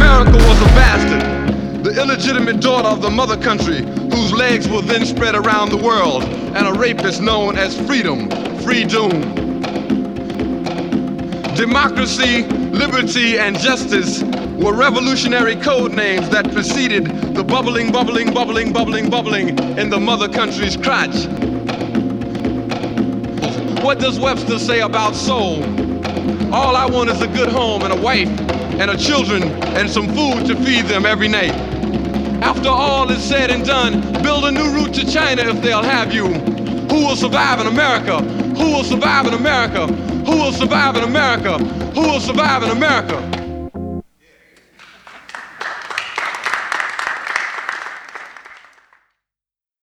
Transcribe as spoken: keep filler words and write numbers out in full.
America was a bastard, the illegitimate daughter of the mother country, whose legs were then spread around the world, and a rapist known as freedom, free doom. Democracy, liberty, and justice were revolutionary code names that preceded the bubbling, bubbling, bubbling, bubbling, bubbling in the mother country's crotch. What does Webster say about soul? All I want is a good home and a wife and a children and some food to feed them every night. After all is said and done, build a new route to China if they'll have you. Who will survive in America? Who will survive in America? Who will survive in America? Who will survive in America?